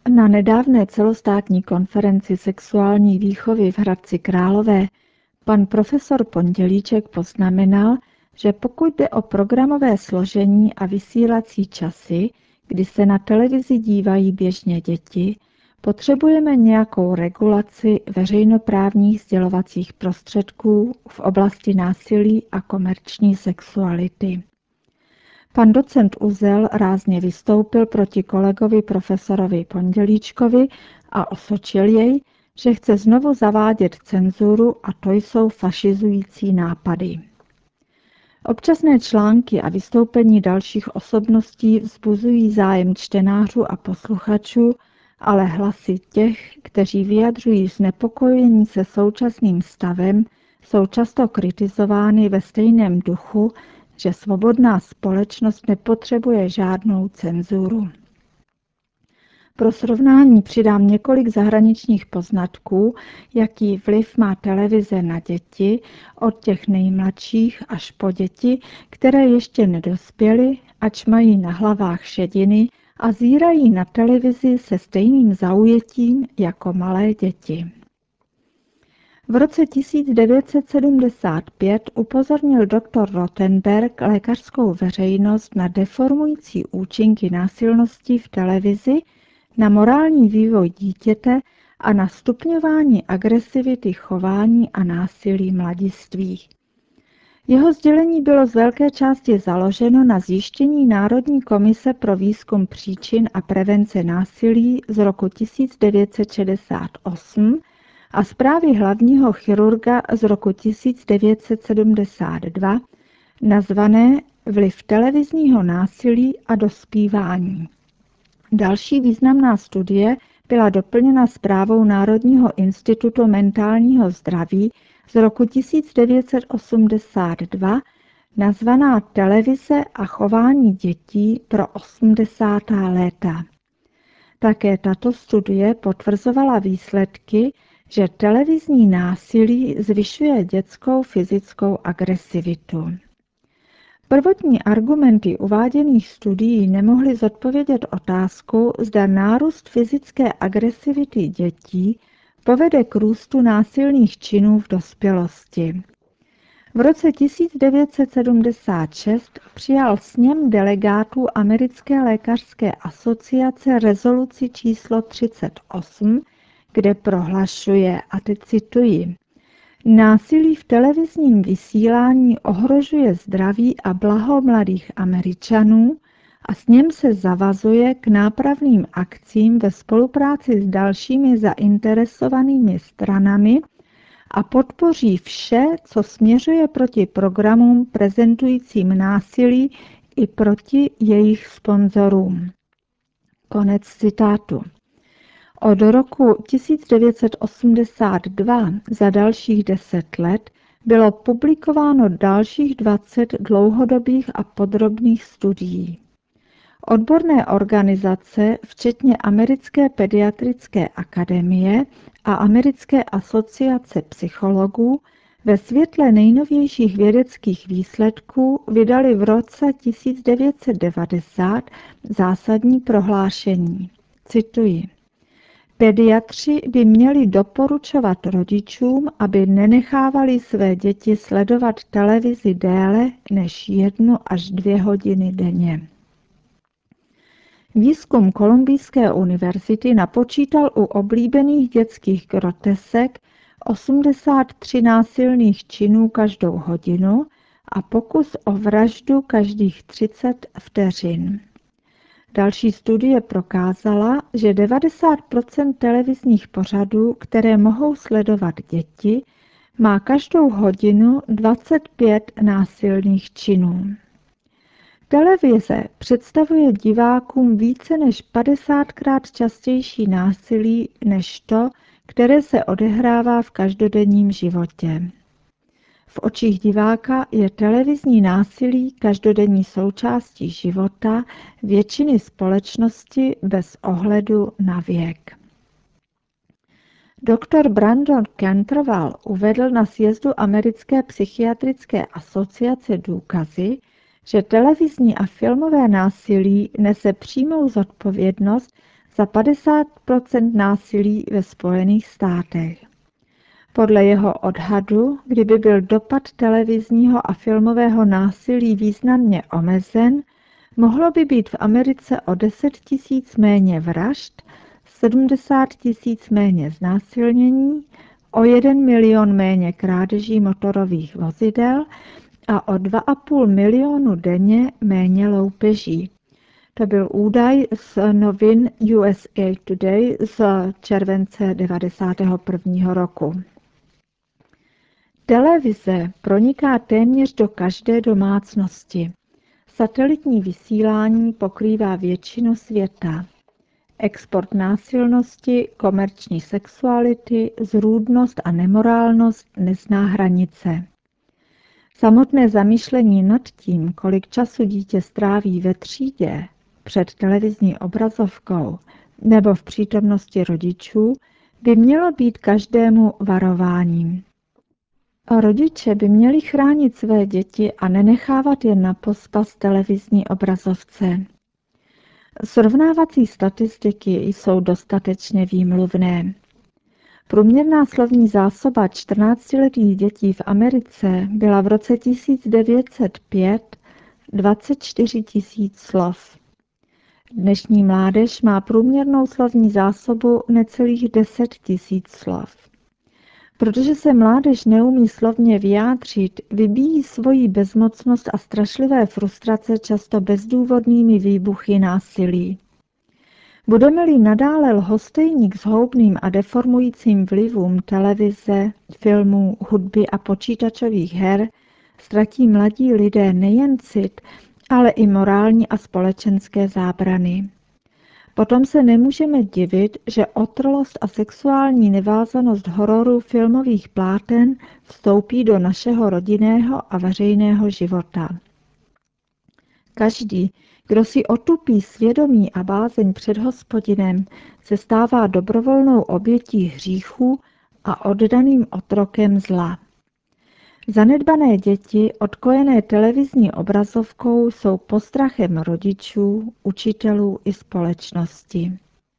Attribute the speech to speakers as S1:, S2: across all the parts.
S1: Na nedávné celostátní konferenci sexuální výchovy v Hradci Králové pan profesor Pondělíček poznamenal, že pokud jde o programové složení a vysílací časy, kdy se na televizi dívají běžně děti, potřebujeme nějakou regulaci veřejnoprávních sdělovacích prostředků v oblasti násilí a komerční sexuality. Pan docent Uzel rázně vystoupil proti kolegovi profesorovi Pondělíčkovi a osočil jej, že chce znovu zavádět cenzuru a to jsou fašizující nápady. Občasné články a vystoupení dalších osobností vzbuzují zájem čtenářů a posluchačů, ale hlasy těch, kteří vyjadřují znepokojení se současným stavem, jsou často kritizovány ve stejném duchu, že svobodná společnost nepotřebuje žádnou cenzuru. Pro srovnání přidám několik zahraničních poznatků, jaký vliv má televize na děti, od těch nejmladších až po děti, které ještě nedospěly, ač mají na hlavách šediny a zírají na televizi se stejným zaujetím jako malé děti. V roce 1975 upozornil dr. Rothenberg lékařskou veřejnost na deformující účinky násilnosti v televizi, na morální vývoj dítěte a na stupňování agresivity chování a násilí mladistvých. Jeho sdělení bylo z velké části založeno na zjištění Národní komise pro výzkum příčin a prevence násilí z roku 1968 a zprávy hlavního chirurga z roku 1972, nazvané Vliv televizního násilí a dospívání. Další významná studie byla doplněna zprávou Národního institutu mentálního zdraví z roku 1982, nazvaná Televize a chování dětí pro 80. léta. Také tato studie potvrzovala výsledky, že televizní násilí zvyšuje dětskou fyzickou agresivitu. Prvotní argumenty uváděných studií nemohly zodpovědět otázku, zda nárůst fyzické agresivity dětí povede k růstu násilných činů v dospělosti. V roce 1976 přijal sněm delegátů Americké lékařské asociace rezoluci číslo 38, kde prohlašuje, a teď cituji, násilí v televizním vysílání ohrožuje zdraví a blaho mladých Američanů a s ním se zavazuje k nápravným akcím ve spolupráci s dalšími zainteresovanými stranami a podpoří vše, co směřuje proti programům prezentujícím násilí i proti jejich sponzorům. Konec citátu. Od roku 1982 za dalších 10 let bylo publikováno dalších 20 dlouhodobých a podrobných studií. Odborné organizace, včetně Americké pediatrické akademie a Americké asociace psychologů, ve světle nejnovějších vědeckých výsledků vydali v roce 1990 zásadní prohlášení. Cituji. Pediatři by měli doporučovat rodičům, aby nenechávali své děti sledovat televizi déle než 1 až 2 hodiny denně. Výzkum Kolumbijské univerzity napočítal u oblíbených dětských grotesek 83 násilných činů každou hodinu a pokus o vraždu každých 30 vteřin. Další studie prokázala, že 90% televizních pořadů, které mohou sledovat děti, má každou hodinu 25 násilných činů. Televize představuje divákům více než 50krát častější násilí než to, které se odehrává v každodenním životě. V očích diváka je televizní násilí každodenní součástí života většiny společnosti bez ohledu na věk. Dr. Brandon Canterval uvedl na sjezdu Americké psychiatrické asociace důkazy, že televizní a filmové násilí nese přímou zodpovědnost za 50% násilí ve Spojených státech. Podle jeho odhadu, kdyby byl dopad televizního a filmového násilí významně omezen, mohlo by být v Americe o 10 000 méně vražd, 70 000 méně znásilnění, o 1 milion méně krádeží motorových vozidel a o 2,5 milionu denně méně loupeží. To byl údaj z novin USA Today z července 1991 roku. Televize proniká téměř do každé domácnosti. Satelitní vysílání pokrývá většinu světa. Export násilnosti, komerční sexuality, zrůdnost a nemorálnost nezná hranice. Samotné zamýšlení nad tím, kolik času dítě stráví ve třídě, před televizní obrazovkou nebo v přítomnosti rodičů, by mělo být každému varováním. Rodiče by měli chránit své děti a nenechávat je na pospas televizní obrazovce. Srovnávací statistiky jsou dostatečně výmluvné. Průměrná slovní zásoba 14letých dětí v Americe byla v roce 1905 24 000 slov. Dnešní mládež má průměrnou slovní zásobu necelých 10 000 slov. Protože se mládež neumí slovně vyjádřit, vybíjí svoji bezmocnost a strašlivé frustrace často bezdůvodnými výbuchy násilí. Budeme-li nadále lhostejní k zhoubným a deformujícím vlivům televize, filmů, hudby a počítačových her, ztratí mladí lidé nejen cit, ale i morální a společenské zábrany. Potom se nemůžeme divit, že otrlost a sexuální nevázanost hororu filmových pláten vstoupí do našeho rodinného a veřejného života. Každý, kdo si otupí svědomí a bázeň před Hospodinem, se stává dobrovolnou obětí hříchů a oddaným otrokem zla. Zanedbané děti, odkojené televizní obrazovkou, jsou postrachem rodičů, učitelů i společnosti.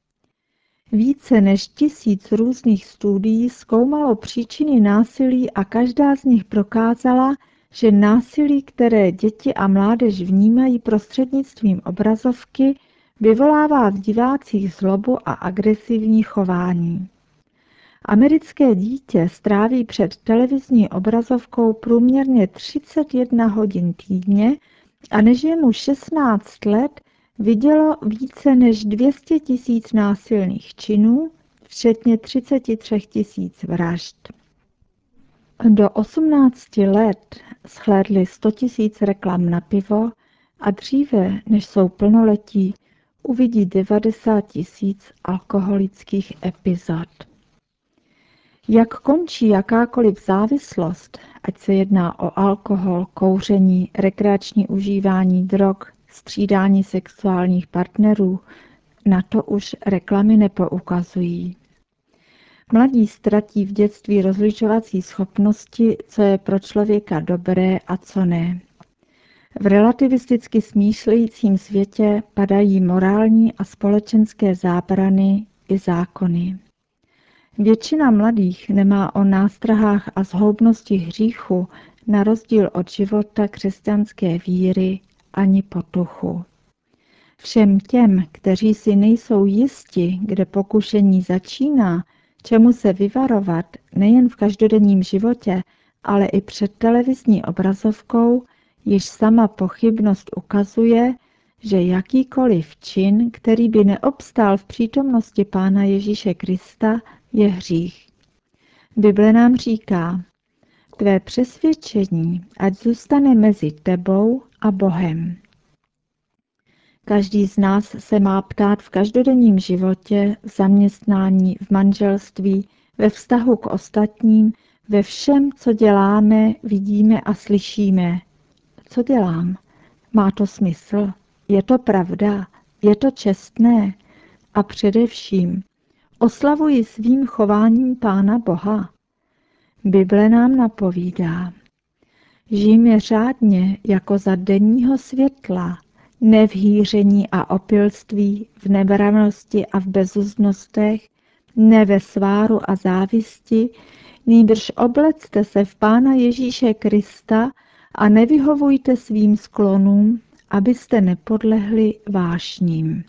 S1: Více než 1000 různých studií zkoumalo příčiny násilí a každá z nich prokázala, že násilí, které děti a mládež vnímají prostřednictvím obrazovky, vyvolává v divácích zlobu a agresivní chování. Americké dítě stráví před televizní obrazovkou průměrně 31 hodin týdně a než je mu 16 let, vidělo více než 200 000 násilných činů, včetně 33 000 vražd. Do 18 let shlédli 100 000 reklam na pivo a dříve, než jsou plnoletí, uvidí 90 000 alkoholických epizod. Jak končí jakákoliv závislost, ať se jedná o alkohol, kouření, rekreační užívání drog, střídání sexuálních partnerů, na to už reklamy nepoukazují. Mladí ztratí v dětství rozlišovací schopnosti, co je pro člověka dobré a co ne. V relativisticky smýšlejícím světě padají morální a společenské zábrany i zákony. Většina mladých nemá o nástrahách a zhoubnosti hříchu, na rozdíl od života křesťanské víry, ani potuchu. Všem těm, kteří si nejsou jisti, kde pokušení začíná, čemu se vyvarovat nejen v každodenním životě, ale i před televizní obrazovkou, již sama pochybnost ukazuje, že jakýkoliv čin, který by neobstál v přítomnosti Pána Ježíše Krista, je hřích. Bible nám říká, tvé přesvědčení ať zůstane mezi tebou a Bohem. Každý z nás se má ptát v každodenním životě, v zaměstnání, v manželství, ve vztahu k ostatním, ve všem, co děláme, vidíme a slyšíme. Co dělám? Má to smysl? Je to pravda? Je to čestné? A především, oslavuji svým chováním Pána Boha? Bible nám napovídá. Žijme řádně jako za denního světla, ne v hýření a opilství, v nebrannosti a v bezuzdnostech, ne ve sváru a závisti, nýbrž oblecte se v Pána Ježíše Krista a nevyhovujte svým sklonům, abyste nepodlehli vášním.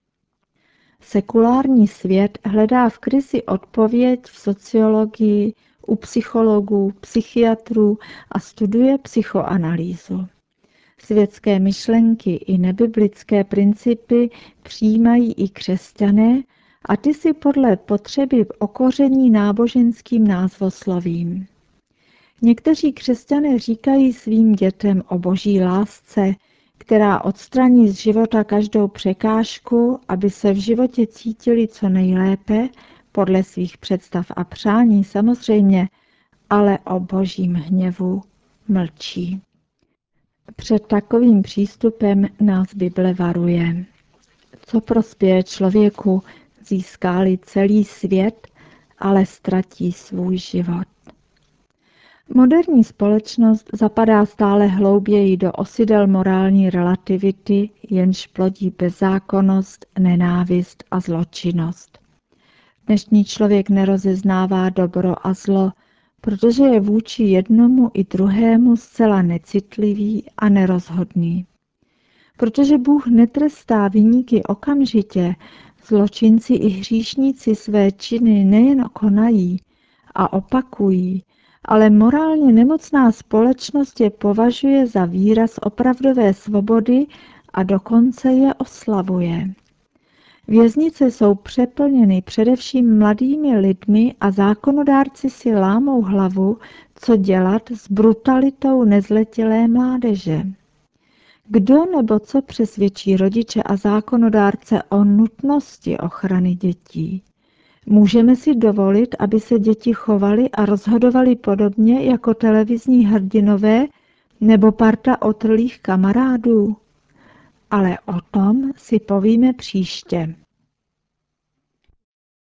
S1: Sekulární svět hledá v krizi odpověď v sociologii, u psychologů, psychiatrů a studuje psychoanalýzu. Světské myšlenky i nebiblické principy přijímají i křesťané a ty si podle potřeby okoření náboženským názvoslovím. Někteří křesťané říkají svým dětem o boží lásce, která odstraní z života každou překážku, aby se v životě cítili co nejlépe, podle svých představ a přání samozřejmě, ale o božím hněvu mlčí. Před takovým přístupem nás Bible varuje. Co prospěje člověku, získá-li celý svět, ale ztratí svůj život. Moderní společnost zapadá stále hlouběji do osidel morální relativity, jenž plodí bezzákonnost, nenávist a zločinnost. Dnešní člověk nerozeznává dobro a zlo, protože je vůči jednomu i druhému zcela necitlivý a nerozhodný. Protože Bůh netrestá viníky okamžitě, zločinci i hříšníci své činy nejen konají a opakují, ale morálně nemocná společnost je považuje za výraz opravdové svobody a dokonce je oslavuje. Věznice jsou přeplněny především mladými lidmi a zákonodárci si lámou hlavu, co dělat s brutalitou nezletilé mládeže. Kdo nebo co přesvědčí rodiče a zákonodárce o nutnosti ochrany dětí? Můžeme si dovolit, aby se děti chovaly a rozhodovaly podobně jako televizní hrdinové nebo parta otrlých kamarádů? Ale o tom si povíme příště.